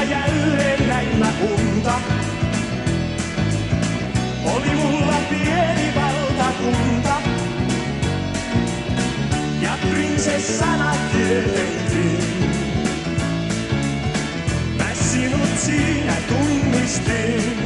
ja jälleen näin mä unta. Oli mulla pieni valtakunta. Ja prinsessana tietenkin. Mä sinut siinä tunnistin.